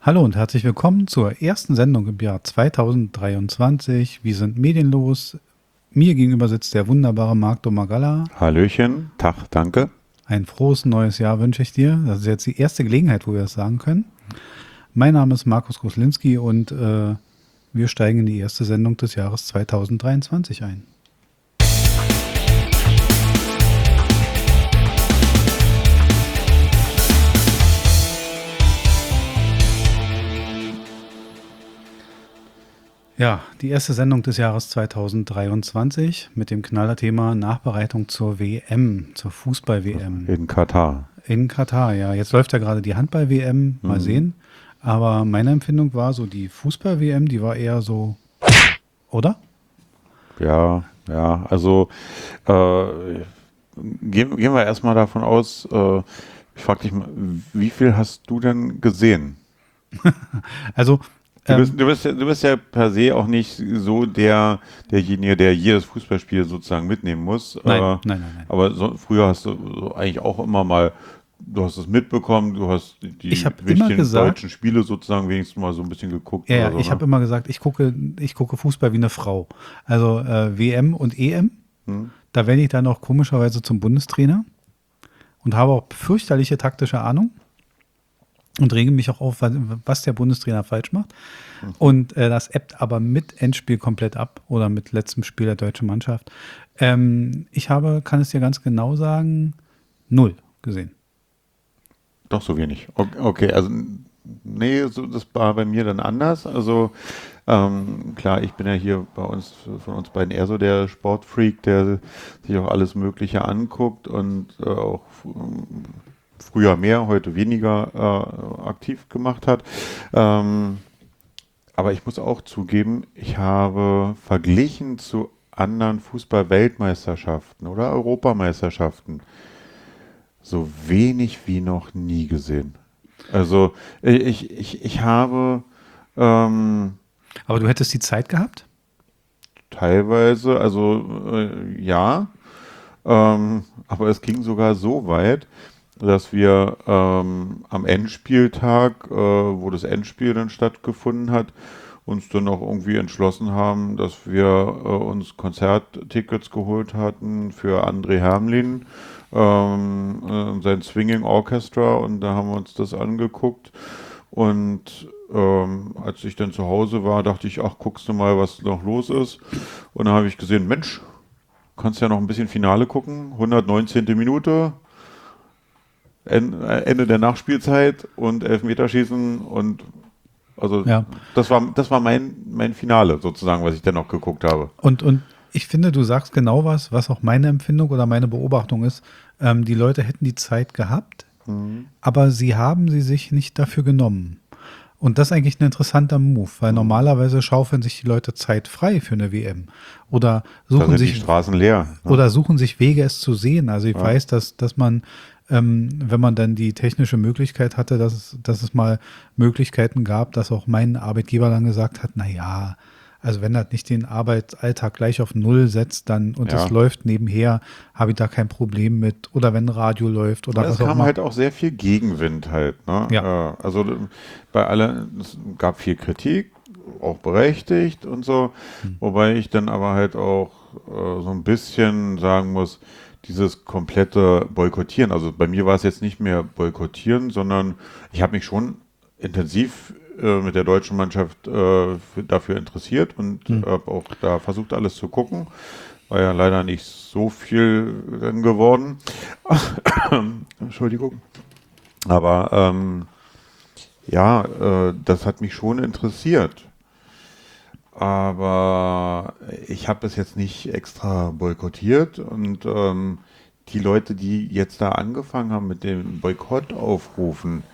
Hallo und herzlich willkommen zur ersten Sendung im Jahr 2023. Wir sind medienlos. Mir gegenüber sitzt der wunderbare Marc Domagala. Hallöchen, Tag, danke. Ein frohes neues Jahr wünsche ich dir. Das ist jetzt die erste Gelegenheit, wo wir das sagen können. Mein Name ist Markus Gruslinski und wir steigen in die erste Sendung des Jahres 2023 ein. Ja, die erste Sendung des Jahres 2023 mit dem Knallerthema Nachbereitung zur WM, zur Fußball-WM. In Katar. In Katar, ja. Jetzt läuft ja gerade die Handball-WM, mal sehen. Aber meine Empfindung war so, die Fußball-WM, die war eher so, oder? Ja, also gehen wir erstmal davon aus, ich frage dich mal, wie viel hast du denn gesehen? Also, Du bist ja per se auch nicht so derjenige, der jedes Fußballspiel sozusagen mitnehmen muss. nein. Aber früher hast du so eigentlich auch immer mal, du hast es mitbekommen, du hast die Ich hab immer wichtigen gesagt- deutschen Spiele sozusagen wenigstens mal so ein bisschen geguckt. ja, oder so, ich ne? habe immer gesagt, ich gucke Fußball wie eine Frau. Also WM und EM, da werde ich dann auch komischerweise zum Bundestrainer und habe auch fürchterliche taktische Ahnung und rege mich auch auf, was der Bundestrainer falsch macht. Und das ebbt aber mit Endspiel komplett ab oder mit letztem Spiel der deutschen Mannschaft. Kann es dir ganz genau sagen, 0 gesehen. Doch so wenig. Okay, also nee, das war bei mir dann anders. Also klar, ich bin ja hier von uns beiden eher so der Sportfreak, der sich auch alles Mögliche anguckt und auch früher mehr, heute weniger aktiv gemacht hat. Aber ich muss auch zugeben, ich habe verglichen zu anderen Fußball-Weltmeisterschaften oder Europameisterschaften so wenig wie noch nie gesehen. Also ich habe Aber du hättest die Zeit gehabt? teilweise, also ja, aber es ging sogar so weit, dass wir am Endspieltag, wo das Endspiel dann stattgefunden hat, uns dann auch irgendwie entschlossen haben, dass wir uns Konzerttickets geholt hatten für André Hermlin, sein Swinging Orchestra, und da haben wir uns das angeguckt. Und als ich dann zu Hause war, dachte ich, ach, guckst du mal, was noch los ist. Und dann habe ich gesehen, Mensch, kannst ja noch ein bisschen Finale gucken, 119. Minute, Ende der Nachspielzeit und Elfmeterschießen, und also Ja. das war mein Finale sozusagen, was ich dann noch geguckt habe. Und ich finde, du sagst genau was auch meine Empfindung oder meine Beobachtung ist. Die Leute hätten die Zeit gehabt, aber sie haben sie sich nicht dafür genommen. Und das ist eigentlich ein interessanter Move, weil normalerweise schaufeln sich die Leute Zeit frei für eine WM oder Da suchen sind die sich Straßen leer. Ne? oder suchen sich Wege, es zu sehen. Also ich weiß, dass man, wenn man dann die technische Möglichkeit hatte, dass es mal Möglichkeiten gab, dass auch mein Arbeitgeber dann gesagt hat, na ja, also wenn das nicht den Arbeitsalltag gleich auf Null setzt, dann und Ja. es läuft nebenher, habe ich da kein Problem mit. Oder wenn Radio läuft oder Es was auch kam immer. halt auch sehr viel Gegenwind halt. Ne? Ja. Also es gab viel Kritik, auch berechtigt und so, wobei ich dann aber halt auch so ein bisschen sagen muss, dieses komplette Boykottieren, also bei mir war es jetzt nicht mehr Boykottieren, sondern ich habe mich schon intensiv mit der deutschen Mannschaft dafür interessiert und habe auch da versucht, alles zu gucken. War ja leider nicht so viel dann geworden. Entschuldigung. Aber das hat mich schon interessiert. Aber ich habe es jetzt nicht extra boykottiert, und die Leute, die jetzt da angefangen haben mit dem Boykottaufrufen,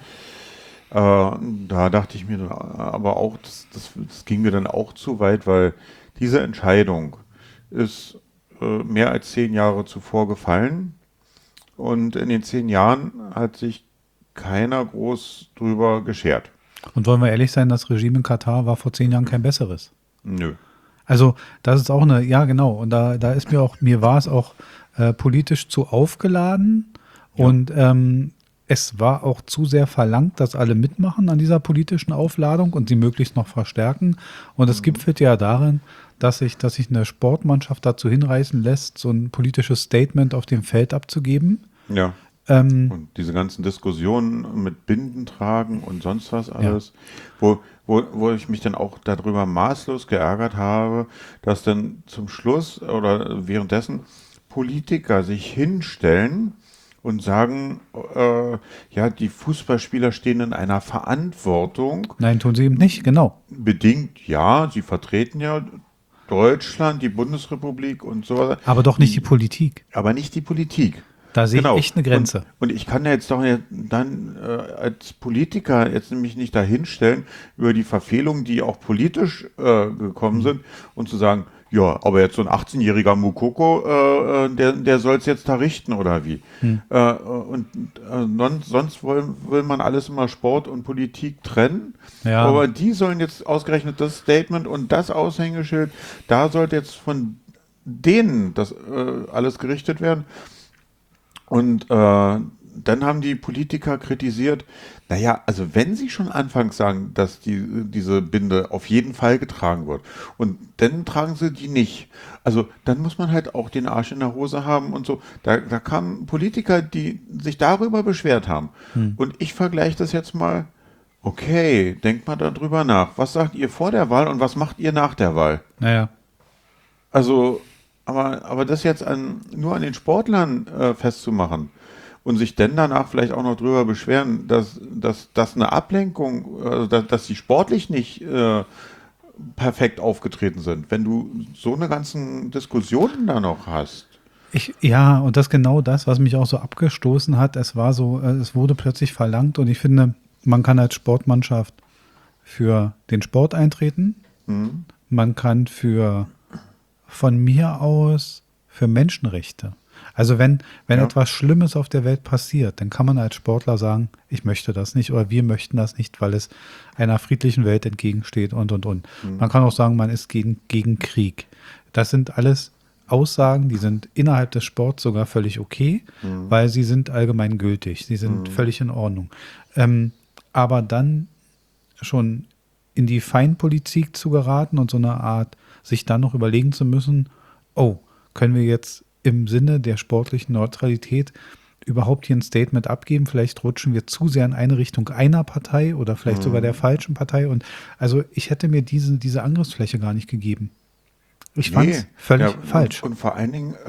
da dachte ich mir dann aber auch, das ging mir dann auch zu weit, weil diese Entscheidung ist mehr als 10 Jahre zuvor gefallen, und in den 10 Jahren hat sich keiner groß drüber geschert. Und wollen wir ehrlich sein, das Regime in Katar war vor 10 Jahren kein besseres. Nö. Also das ist auch ja genau, und da ist mir war es auch politisch zu aufgeladen. Ja. Und es war auch zu sehr verlangt, dass alle mitmachen an dieser politischen Aufladung und sie möglichst noch verstärken. Und es gipfelt ja darin, dass sich eine Sportmannschaft dazu hinreißen lässt, so ein politisches Statement auf dem Feld abzugeben. Ja. Und diese ganzen Diskussionen mit Binden tragen und sonst was alles, wo ich mich dann auch darüber maßlos geärgert habe, dass dann zum Schluss oder währenddessen Politiker sich hinstellen und sagen, ja, die Fußballspieler stehen in einer Verantwortung. Nein, tun sie eben nicht, genau. Bedingt, ja, sie vertreten ja Deutschland, die Bundesrepublik und so weiter. Aber doch nicht die Politik. Aber nicht die Politik. Da sehe ich echt eine Grenze. Und ich kann ja jetzt doch dann als Politiker jetzt nämlich nicht dahinstellen über die Verfehlungen, die auch politisch gekommen sind und zu sagen, ja, aber jetzt so ein 18-jähriger Mukoko, der soll es jetzt da richten oder wie? Sonst will man alles immer Sport und Politik trennen. Ja. Aber die sollen jetzt ausgerechnet das Statement und das Aushängeschild, da sollte jetzt von denen das alles gerichtet werden. Und dann haben die Politiker kritisiert, naja, also wenn sie schon anfangs sagen, dass diese Binde auf jeden Fall getragen wird und dann tragen sie die nicht. Also dann muss man halt auch den Arsch in der Hose haben und so. Da kamen Politiker, die sich darüber beschwert haben. Und ich vergleiche das jetzt mal, okay, denkt mal darüber nach. Was sagt ihr vor der Wahl und was macht ihr nach der Wahl? Naja. Also, aber das jetzt nur an den Sportlern festzumachen und sich dann danach vielleicht auch noch drüber beschweren, dass eine Ablenkung, dass sie sportlich nicht perfekt aufgetreten sind, wenn du so eine ganzen Diskussionen da noch hast. Ja, und das ist genau das, was mich auch so abgestoßen hat. Es war so, es wurde plötzlich verlangt und ich finde, man kann als Sportmannschaft für den Sport eintreten. Man kann von mir aus für Menschenrechte. Also wenn etwas Schlimmes auf der Welt passiert, dann kann man als Sportler sagen, ich möchte das nicht oder wir möchten das nicht, weil es einer friedlichen Welt entgegensteht und. Man kann auch sagen, man ist gegen Krieg. Das sind alles Aussagen, die sind innerhalb des Sports sogar völlig okay, weil sie sind allgemein gültig, sie sind völlig in Ordnung. Aber dann schon in die Feinpolitik zu geraten und so eine Art, sich dann noch überlegen zu müssen, können wir jetzt im Sinne der sportlichen Neutralität überhaupt hier ein Statement abgeben? Vielleicht rutschen wir zu sehr in eine Richtung einer Partei oder vielleicht sogar der falschen Partei. Und also ich hätte mir diese Angriffsfläche gar nicht gegeben. Ich fand es völlig falsch. Und vor allen Dingen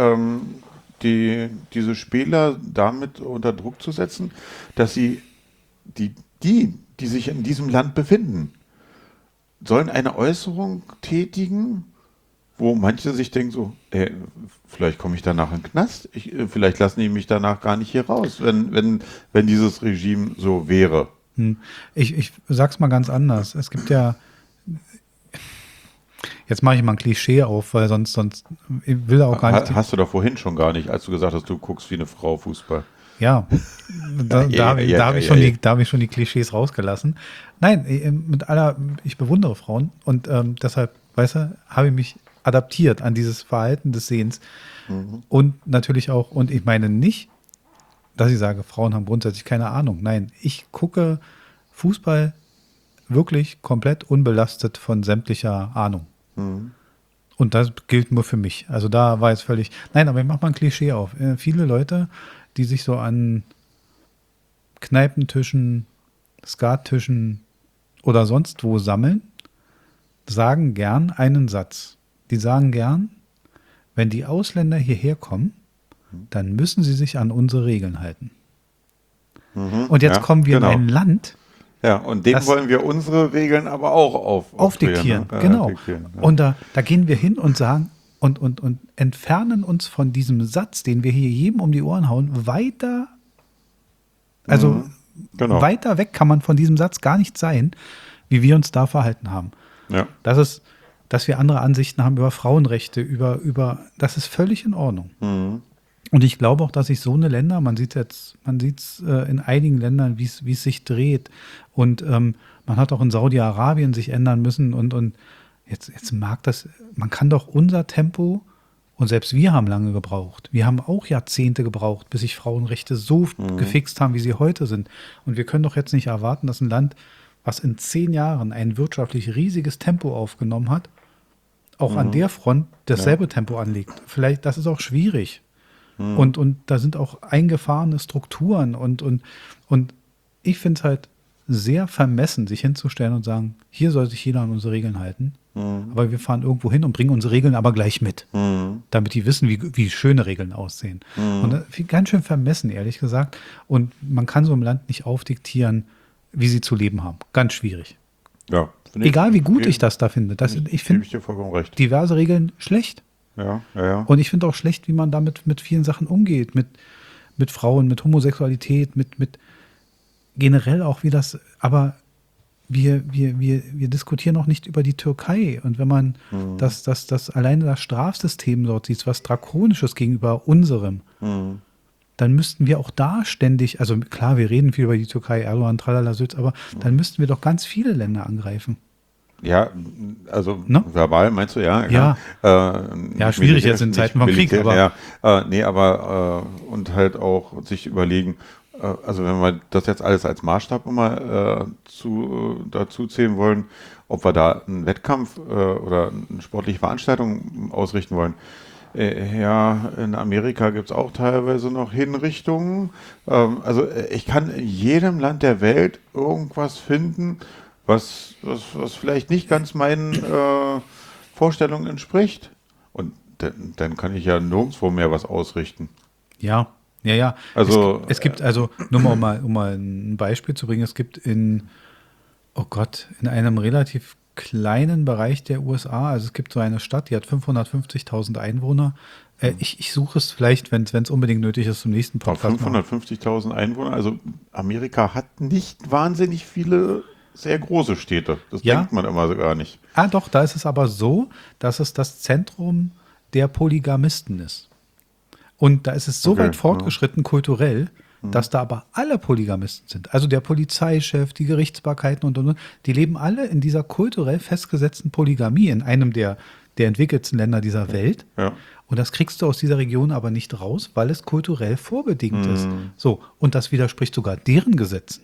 diese Spieler damit unter Druck zu setzen, dass sie die sich in diesem Land befinden, sollen eine Äußerung tätigen, wo manche sich denken so, vielleicht komme ich danach in den Knast, vielleicht lassen die mich danach gar nicht hier raus, wenn dieses Regime so wäre. Ich sag's mal ganz anders. Es gibt ja, jetzt mache ich mal ein Klischee auf, weil sonst ich will auch gar nicht. Hast du doch vorhin schon gar nicht, als du gesagt hast, du guckst wie eine Frau Fußball. Ja, da habe ich schon die Klischees rausgelassen. Nein, ich bewundere Frauen und deshalb, weißt du, habe ich mich adaptiert an dieses Verhalten des Sehens. Und natürlich auch, und ich meine nicht, dass ich sage, Frauen haben grundsätzlich keine Ahnung. Nein, ich gucke Fußball wirklich komplett unbelastet von sämtlicher Ahnung. Und das gilt nur für mich. Also da war jetzt völlig, nein, aber ich mache mal ein Klischee auf. Viele Leute, die sich so an Kneipentischen, Skattischen oder sonst wo sammeln, sagen gern einen Satz. Die sagen gern, wenn die Ausländer hierher kommen, dann müssen sie sich an unsere Regeln halten. Und jetzt kommen wir in ein Land. Ja, und denen wollen wir unsere Regeln aber auch aufdiktieren. Ne? Genau. Diktieren, ja. Und da gehen wir hin und sagen und entfernen uns von diesem Satz, den wir hier jedem um die Ohren hauen, weiter. Also weiter weg kann man von diesem Satz gar nicht sein, wie wir uns da verhalten haben. Ja. Dass wir andere Ansichten haben über Frauenrechte, das ist völlig in Ordnung. Und ich glaube auch, dass sich so eine Länder, man sieht es in einigen Ländern, wie es sich dreht. Und man hat auch in Saudi-Arabien sich ändern müssen. Und jetzt mag das, man kann doch unser Tempo Und selbst wir haben lange gebraucht. Wir haben auch Jahrzehnte gebraucht, bis sich Frauenrechte so gefixt haben, wie sie heute sind. Und wir können doch jetzt nicht erwarten, dass ein Land, was in 10 Jahren ein wirtschaftlich riesiges Tempo aufgenommen hat, auch an der Front dasselbe Tempo anlegt. Vielleicht, das ist auch schwierig. Und da sind auch eingefahrene Strukturen. Und ich finde es halt sehr vermessen, sich hinzustellen und sagen, hier soll sich jeder an unsere Regeln halten. Aber wir fahren irgendwo hin und bringen unsere Regeln aber gleich mit. Damit die wissen, wie schöne Regeln aussehen. Und das ist ganz schön vermessen, ehrlich gesagt. Und man kann so im Land nicht aufdiktieren, wie sie zu leben haben. Ganz schwierig. Ja. Egal wie gut ich das da finde. Ich finde dir vollkommen recht. diverse Regeln schlecht. Ja. Und ich finde auch schlecht, wie man damit mit vielen Sachen umgeht. Mit Frauen, mit Homosexualität, mit generell auch wie das, aber wir diskutieren auch nicht über die Türkei. Und wenn man das alleine das Strafsystem dort sieht, was Drakonisches gegenüber unserem, dann müssten wir auch da ständig, also klar, wir reden viel über die Türkei, Erdogan, tralala, Süd, aber dann müssten wir doch ganz viele Länder angreifen. Ja, also Ne? verbal meinst du, ja? Ja, schwierig jetzt in Zeiten von Krieg, aber und halt auch sich überlegen, also wenn wir das jetzt alles als Maßstab immer dazu zählen wollen, ob wir da einen Wettkampf oder eine sportliche Veranstaltung ausrichten wollen. In Amerika gibt es auch teilweise noch Hinrichtungen. Also ich kann in jedem Land der Welt irgendwas finden, was vielleicht nicht ganz meinen Vorstellungen entspricht. Und dann kann ich ja nirgendwo mehr was ausrichten. Ja. Also es gibt also, nur mal, um mal ein Beispiel zu bringen, es gibt in einem relativ kleinen Bereich der USA, also es gibt so eine Stadt, die hat 550.000 Einwohner. Ich suche es vielleicht, wenn es unbedingt nötig ist, zum nächsten Podcast. 550.000 Einwohner, also Amerika hat nicht wahnsinnig viele sehr große Städte. Das denkt man immer so gar nicht. Doch, da ist es aber so, dass es das Zentrum der Polygamisten ist. Und da ist es so weit fortgeschritten kulturell, dass da aber alle Polygamisten sind. Also der Polizeichef, die Gerichtsbarkeiten und. Die leben alle in dieser kulturell festgesetzten Polygamie in einem der entwickelten Länder dieser Welt. Ja. Und das kriegst du aus dieser Region aber nicht raus, weil es kulturell vorbedingt ist. So, und das widerspricht sogar deren Gesetzen.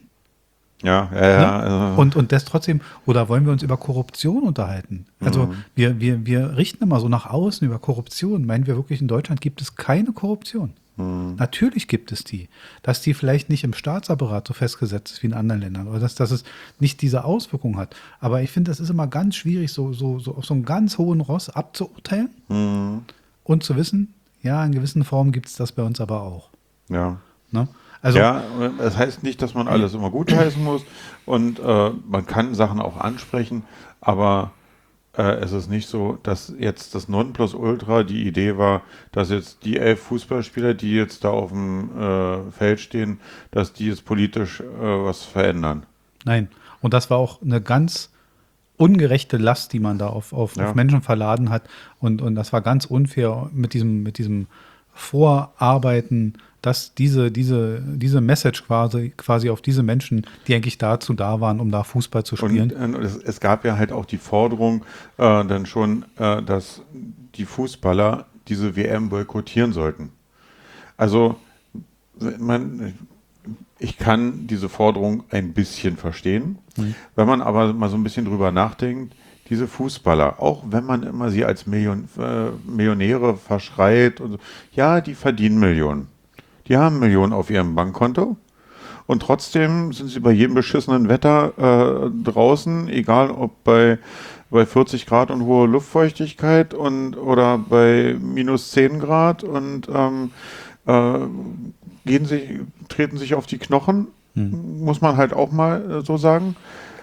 Ja. Und das trotzdem, oder wollen wir uns über Korruption unterhalten? Also wir richten immer so nach außen über Korruption. Meinen wir wirklich, in Deutschland gibt es keine Korruption? Natürlich gibt es die. Dass die vielleicht nicht im Staatsapparat so festgesetzt ist wie in anderen Ländern oder dass es nicht diese Auswirkungen hat. Aber ich finde, das ist immer ganz schwierig, so auf so einem ganz hohen Ross abzuurteilen und zu wissen, ja, in gewissen Formen gibt es das bei uns aber auch. Ja. Ne? Also, das heißt nicht, dass man alles immer gutheißen muss und man kann Sachen auch ansprechen, aber es ist nicht so, dass jetzt das Nonplusultra die Idee war, dass jetzt die 11 Fußballspieler, die jetzt da auf dem Feld stehen, dass die jetzt politisch was verändern. Nein, und das war auch eine ganz ungerechte Last, die man da auf Menschen verladen hat und das war ganz unfair mit diesem Vorarbeiten, dass diese Message quasi auf diese Menschen, die eigentlich dazu da waren, um da Fußball zu spielen. Und es gab ja halt auch die Forderung dann schon, dass die Fußballer diese WM boykottieren sollten. Also ich kann diese Forderung ein bisschen verstehen. Wenn man aber mal so ein bisschen drüber nachdenkt, diese Fußballer, auch wenn man immer sie als Millionäre verschreit, und so, ja, die verdienen Millionen. Die haben Millionen auf ihrem Bankkonto und trotzdem sind sie bei jedem beschissenen Wetter draußen, egal ob bei 40 Grad und hohe Luftfeuchtigkeit oder bei minus 10 Grad und treten sich auf die Knochen, muss man halt auch mal so sagen.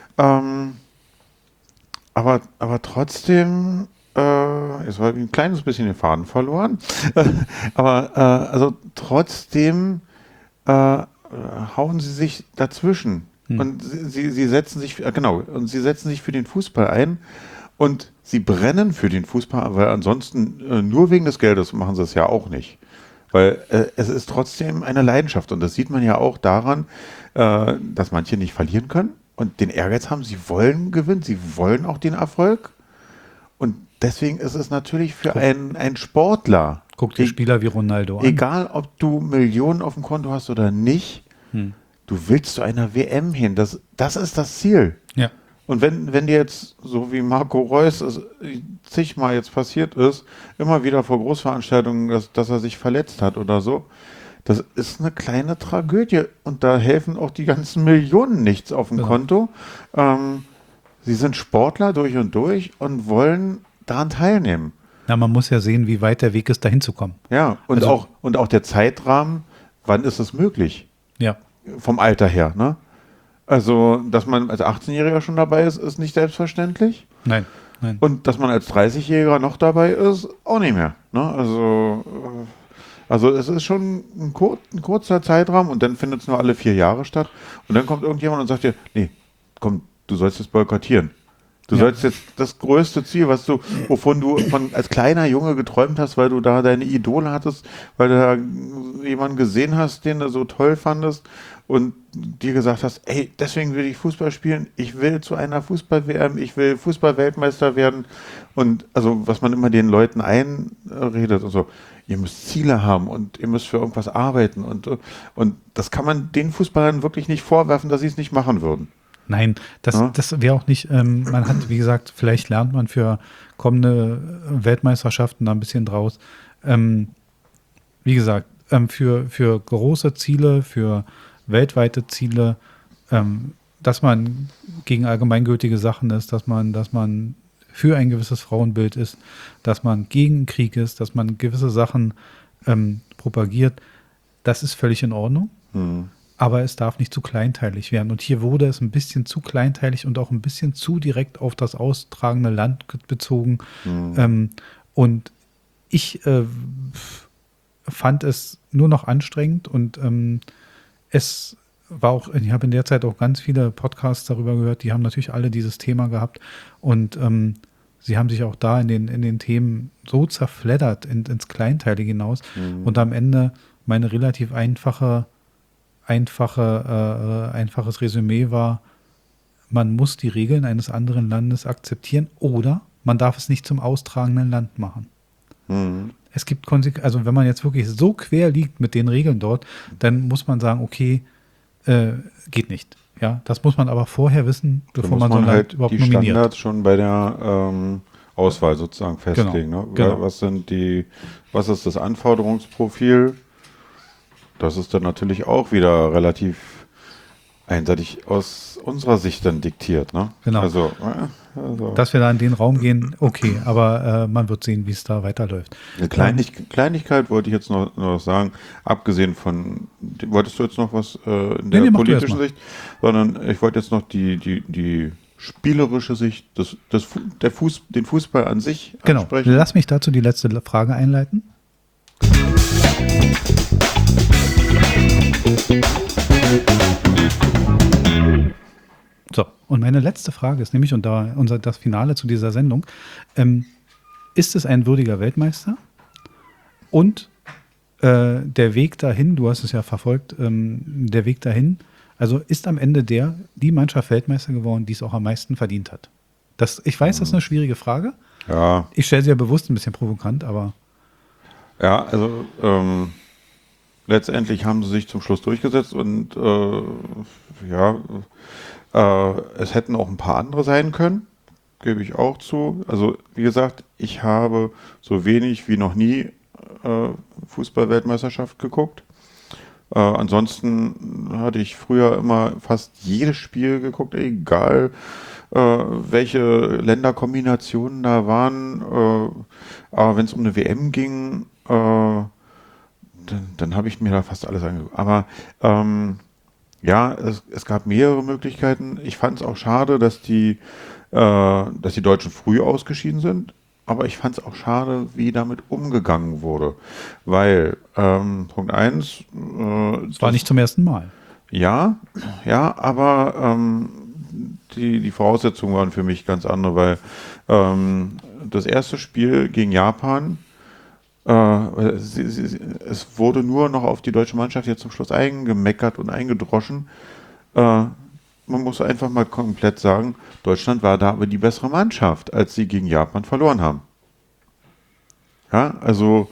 Aber trotzdem, jetzt war ein kleines bisschen den Faden verloren, aber also trotzdem hauen sie sich dazwischen und sie setzen sich, und sie setzen sich für den Fußball ein und sie brennen für den Fußball, weil ansonsten nur wegen des Geldes machen sie es ja auch nicht. Weil es ist trotzdem eine Leidenschaft und das sieht man ja auch daran, dass manche nicht verlieren können und den Ehrgeiz haben, sie wollen gewinnen, sie wollen auch den Erfolg und deswegen ist es natürlich für einen Sportler. Guck dir Spieler wie Ronaldo an. Egal, ob du Millionen auf dem Konto hast oder nicht, du willst zu einer WM hin. Das ist das Ziel. Ja. Und wenn dir jetzt, so wie Marco Reus es zigmal jetzt passiert ist, immer wieder vor Großveranstaltungen, dass er sich verletzt hat oder so, das ist eine kleine Tragödie. Und da helfen auch die ganzen Millionen nichts auf dem Konto. Sie sind Sportler durch und wollen daran teilnehmen. Na, man muss ja sehen, wie weit der Weg ist, dahin zu kommen. Ja, und auch der Zeitrahmen, wann ist es möglich? Ja. Vom Alter her, ne? Also, dass man als 18-Jähriger schon dabei ist nicht selbstverständlich. Nein. Und dass man als 30-Jähriger noch dabei ist, auch nicht mehr. Ne? Also es ist schon ein kurzer Zeitraum und dann findet es nur alle 4 Jahre statt. Und dann kommt irgendjemand und sagt dir, nee, komm, du sollst es boykottieren. Du sollst jetzt das größte Ziel, wovon du als kleiner Junge geträumt hast, weil du da deine Idole hattest, weil du da jemanden gesehen hast, den du so toll fandest und dir gesagt hast, ey, deswegen will ich Fußball spielen, ich will zu einer Fußball-WM, ich will Fußball-Weltmeister werden. Und also, was man immer den Leuten einredet und so, ihr müsst Ziele haben und ihr müsst für irgendwas arbeiten und das kann man den Fußballern wirklich nicht vorwerfen, dass sie es nicht machen würden. Nein, das wäre auch nicht, man hat, wie gesagt, vielleicht lernt man für kommende Weltmeisterschaften da ein bisschen draus. Wie gesagt, für große Ziele, für weltweite Ziele, dass man gegen allgemeingültige Sachen ist, dass man für ein gewisses Frauenbild ist, dass man gegen Krieg ist, dass man gewisse Sachen propagiert, das ist völlig in Ordnung. Aber es darf nicht zu kleinteilig werden. Und hier wurde es ein bisschen zu kleinteilig und auch ein bisschen zu direkt auf das austragende Land bezogen. Und ich fand es nur noch anstrengend und es war auch, ich habe in der Zeit auch ganz viele Podcasts darüber gehört, die haben natürlich alle dieses Thema gehabt und sie haben sich auch da in den Themen so zerfleddert ins Kleinteilige hinaus und am Ende meine relativ einfaches Resümee war, man muss die Regeln eines anderen Landes akzeptieren oder man darf es nicht zum austragenden Land machen. Es gibt also wenn man jetzt wirklich so quer liegt mit den Regeln dort, dann muss man sagen, okay, geht nicht. Ja, das muss man aber vorher wissen, bevor man so ein Land überhaupt nominiert. Die Standards schon bei der Auswahl sozusagen festlegen. Genau. Ne? Was ist das Anforderungsprofil? Das ist dann natürlich auch wieder relativ einseitig aus unserer Sicht dann diktiert. Ne? Genau. Also. Dass wir da in den Raum gehen, okay, aber man wird sehen, wie es da weiterläuft. Eine Kleinigkeit wollte ich jetzt noch sagen, abgesehen von, wolltest du jetzt noch was in der politischen Sicht, sondern ich wollte jetzt noch die spielerische Sicht, den Fußball an sich ansprechen. Genau, lass mich dazu die letzte Frage einleiten. So, und meine letzte Frage ist nämlich, und das Finale zu dieser Sendung, ist es ein würdiger Weltmeister? Und der Weg dahin, du hast es ja verfolgt, der Weg dahin, also ist am Ende die Mannschaft Weltmeister geworden, die es auch am meisten verdient hat? Ich weiß, das ist eine schwierige Frage. Ja. Ich stelle sie ja bewusst ein bisschen provokant, aber... Ja, also letztendlich haben sie sich zum Schluss durchgesetzt und es hätten auch ein paar andere sein können, gebe ich auch zu. Also wie gesagt, ich habe so wenig wie noch nie Fußball-Weltmeisterschaft geguckt. Ansonsten hatte ich früher immer fast jedes Spiel geguckt, egal welche Länderkombinationen da waren. Aber wenn es um eine WM ging, dann habe ich mir da fast alles angeguckt. Aber es gab mehrere Möglichkeiten. Ich fand es auch schade, dass die Deutschen früh ausgeschieden sind. Aber ich fand es auch schade, wie damit umgegangen wurde. Weil, Punkt 1... es war nicht zum ersten Mal. Ja, aber die Voraussetzungen waren für mich ganz andere, weil das erste Spiel gegen Japan, es wurde nur noch auf die deutsche Mannschaft jetzt zum Schluss eingemeckert und eingedroschen. Man muss einfach mal komplett sagen, Deutschland war da aber die bessere Mannschaft, als sie gegen Japan verloren haben. Ja, also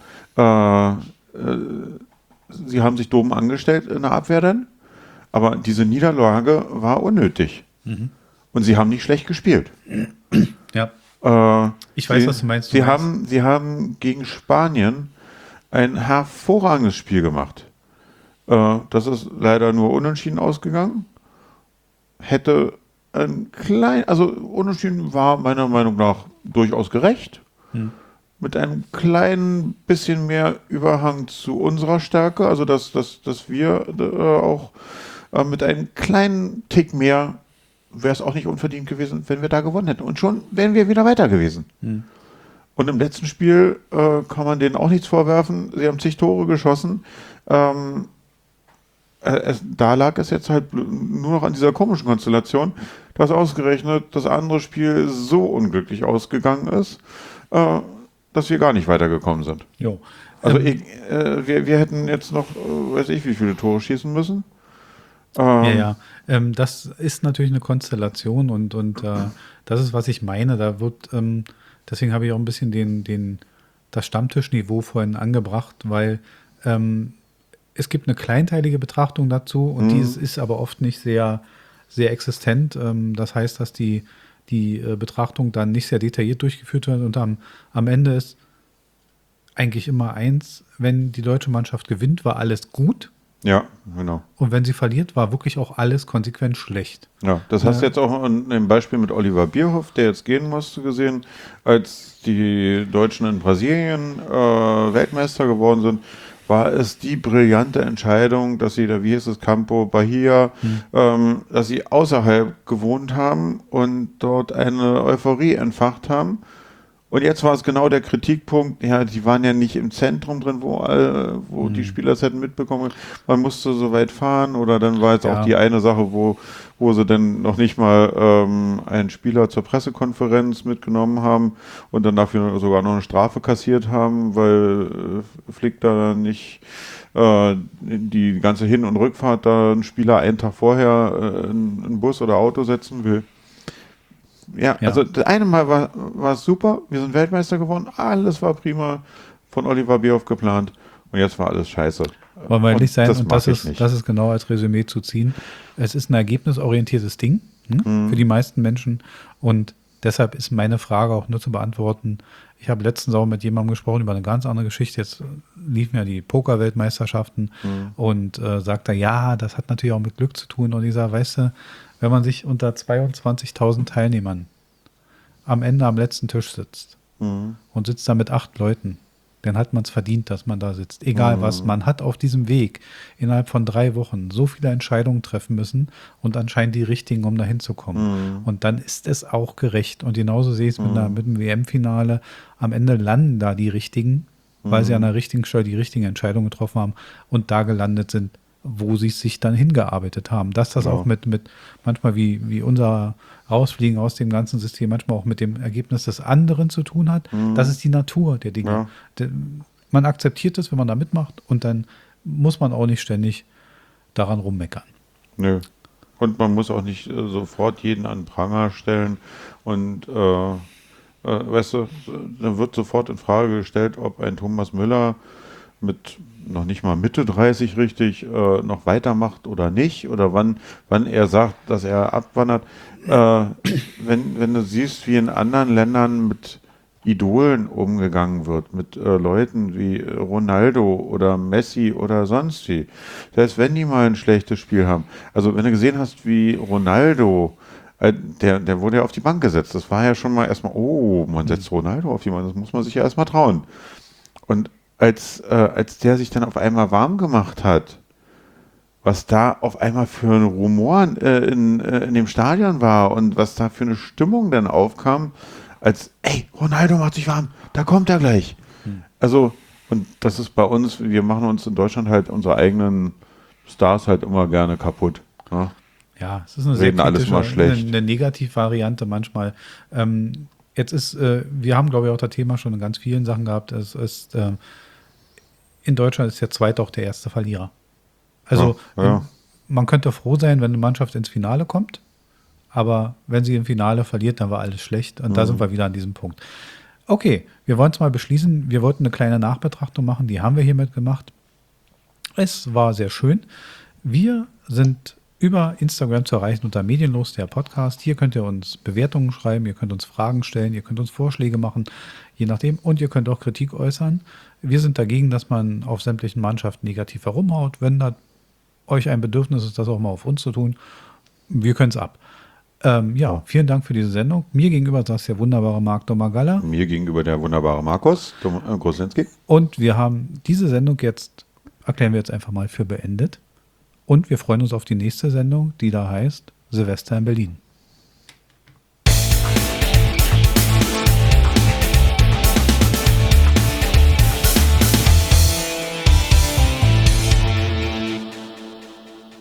sie haben sich dumm angestellt in der Abwehr dann, aber diese Niederlage war unnötig. Und sie haben nicht schlecht gespielt. Ja. Ich weiß, Sie, was du meinst. Sie haben gegen Spanien ein hervorragendes Spiel gemacht. Das ist leider nur unentschieden ausgegangen. Hätte also unentschieden war meiner Meinung nach durchaus gerecht. Mit einem kleinen bisschen mehr Überhang zu unserer Stärke, also dass wir auch mit einem kleinen Tick mehr wäre es auch nicht unverdient gewesen, wenn wir da gewonnen hätten. Und schon wären wir wieder weiter gewesen. Und im letzten Spiel kann man denen auch nichts vorwerfen. Sie haben zig Tore geschossen. Da lag es jetzt halt nur noch an dieser komischen Konstellation, dass ausgerechnet das andere Spiel so unglücklich ausgegangen ist, dass wir gar nicht weitergekommen sind. Jo. Also wir hätten jetzt noch, weiß ich, wie viele Tore schießen müssen. Ja. Das ist natürlich eine Konstellation und das ist, was ich meine. Da wird, deswegen habe ich auch ein bisschen das Stammtischniveau vorhin angebracht, weil es gibt eine kleinteilige Betrachtung dazu und die ist aber oft nicht sehr, sehr existent. Das heißt, dass die Betrachtung dann nicht sehr detailliert durchgeführt wird und am Ende ist eigentlich immer eins, wenn die deutsche Mannschaft gewinnt, war alles gut. Ja, genau. Und wenn sie verliert, war wirklich auch alles konsequent schlecht. Ja, das hast du jetzt auch in dem Beispiel mit Oliver Bierhoff, der jetzt gehen musste, gesehen, als die Deutschen in Brasilien Weltmeister geworden sind, war es die brillante Entscheidung, dass sie da, wie hieß es, Campo Bahia, dass sie außerhalb gewohnt haben und dort eine Euphorie entfacht haben. Und jetzt war es genau der Kritikpunkt, ja, die waren ja nicht im Zentrum drin, wo die Spieler es hätten mitbekommen. Man musste so weit fahren oder dann war jetzt auch die eine Sache, wo sie dann noch nicht mal einen Spieler zur Pressekonferenz mitgenommen haben und dann dafür sogar noch eine Strafe kassiert haben, weil Flick da nicht die ganze Hin- und Rückfahrt da einen Spieler einen Tag vorher in einen Bus oder Auto setzen will. Ja, also das eine Mal war es super, wir sind Weltmeister geworden, alles war prima, von Oliver Bierhoff geplant und jetzt war alles scheiße. Wollen wir ehrlich sein, und das nicht. ist genau als Resümee zu ziehen. Es ist ein ergebnisorientiertes Ding für die meisten Menschen und deshalb ist meine Frage auch nur zu beantworten. Ich habe letztens auch mit jemandem gesprochen über eine ganz andere Geschichte. Jetzt liefen ja die Poker-Weltmeisterschaften und sagt er, ja, das hat natürlich auch mit Glück zu tun. Und ich sage, weißt du, wenn man sich unter 22.000 Teilnehmern am Ende am letzten Tisch sitzt und sitzt da mit 8 Leuten, dann hat man es verdient, dass man da sitzt. Egal was, man hat auf diesem Weg innerhalb von 3 Wochen so viele Entscheidungen treffen müssen und anscheinend die richtigen, um da hinzukommen. Und dann ist es auch gerecht. Und genauso sehe ich es mit dem WM-Finale. Am Ende landen da die Richtigen, weil sie an der richtigen Stelle die richtigen Entscheidungen getroffen haben und da gelandet sind, wo sie sich dann hingearbeitet haben. Dass das auch mit manchmal wie unser Rausfliegen aus dem ganzen System manchmal auch mit dem Ergebnis des anderen zu tun hat, das ist die Natur der Dinge. Ja. Man akzeptiert es, wenn man da mitmacht und dann muss man auch nicht ständig daran rummeckern. Nö. Und man muss auch nicht sofort jeden an den Pranger stellen und weißt du, dann wird sofort in Frage gestellt, ob ein Thomas Müller mit noch nicht mal Mitte 30 richtig noch weitermacht oder nicht oder wann er sagt, dass er abwandert. Wenn du siehst, wie in anderen Ländern mit Idolen umgegangen wird, mit Leuten wie Ronaldo oder Messi oder sonst wie, selbst wenn die mal ein schlechtes Spiel haben. Also wenn du gesehen hast, wie Ronaldo, der wurde ja auf die Bank gesetzt, das war ja schon mal erstmal, man setzt Ronaldo auf die Bank, das muss man sich ja erstmal trauen. Und als der sich dann auf einmal warm gemacht hat, was da auf einmal für ein Rumor in dem Stadion war und was da für eine Stimmung dann aufkam, als, ey, Ronaldo macht sich warm, da kommt er gleich. Also, und das ist bei uns, wir machen uns in Deutschland halt unsere eigenen Stars halt immer gerne kaputt. Ne? Ja, es ist eine sehr alles mal schlecht. Eine Negativvariante manchmal. Jetzt ist, wir haben, glaube ich, auch das Thema schon in ganz vielen Sachen gehabt. Es ist, in Deutschland ist der Zweite auch der erste Verlierer. Also man könnte froh sein, wenn eine Mannschaft ins Finale kommt, aber wenn sie im Finale verliert, dann war alles schlecht und da sind wir wieder an diesem Punkt. Okay, wir wollen es mal beschließen. Wir wollten eine kleine Nachbetrachtung machen, die haben wir hiermit gemacht. Es war sehr schön. Wir sind über Instagram zu erreichen unter Medienlos, der Podcast. Hier könnt ihr uns Bewertungen schreiben, ihr könnt uns Fragen stellen, ihr könnt uns Vorschläge machen, je nachdem. Und ihr könnt auch Kritik äußern. Wir sind dagegen, dass man auf sämtlichen Mannschaften negativ herumhaut. Wenn da euch ein Bedürfnis ist, das auch mal auf uns zu tun, wir können es ab. Vielen Dank für diese Sendung. Mir gegenüber saß der wunderbare Marc Domagala. Mir gegenüber der wunderbare Markus Groslenski. Und wir haben diese Sendung erklären wir jetzt einfach mal für beendet. Und wir freuen uns auf die nächste Sendung, die da heißt Silvester in Berlin.